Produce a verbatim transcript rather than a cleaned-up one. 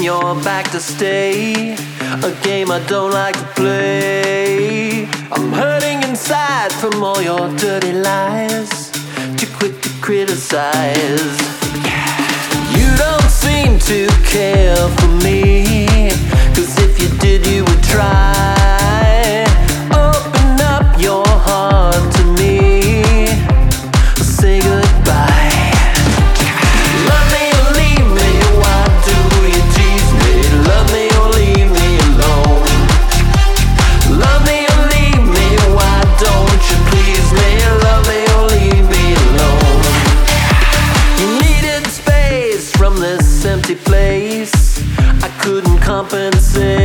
you're back to stay, a game I don't like to play. I'm hurting inside from all your dirty lies, too quick to criticize. You don't seem to care for me, 'cause if you did you would try. Open up your heart to me, say goodbye. Love me or leave me, why do you tease me? Love me or leave me alone. Love me or leave me, why don't you please me? Love me or leave me alone. You needed space from this empty place, I couldn't compensate.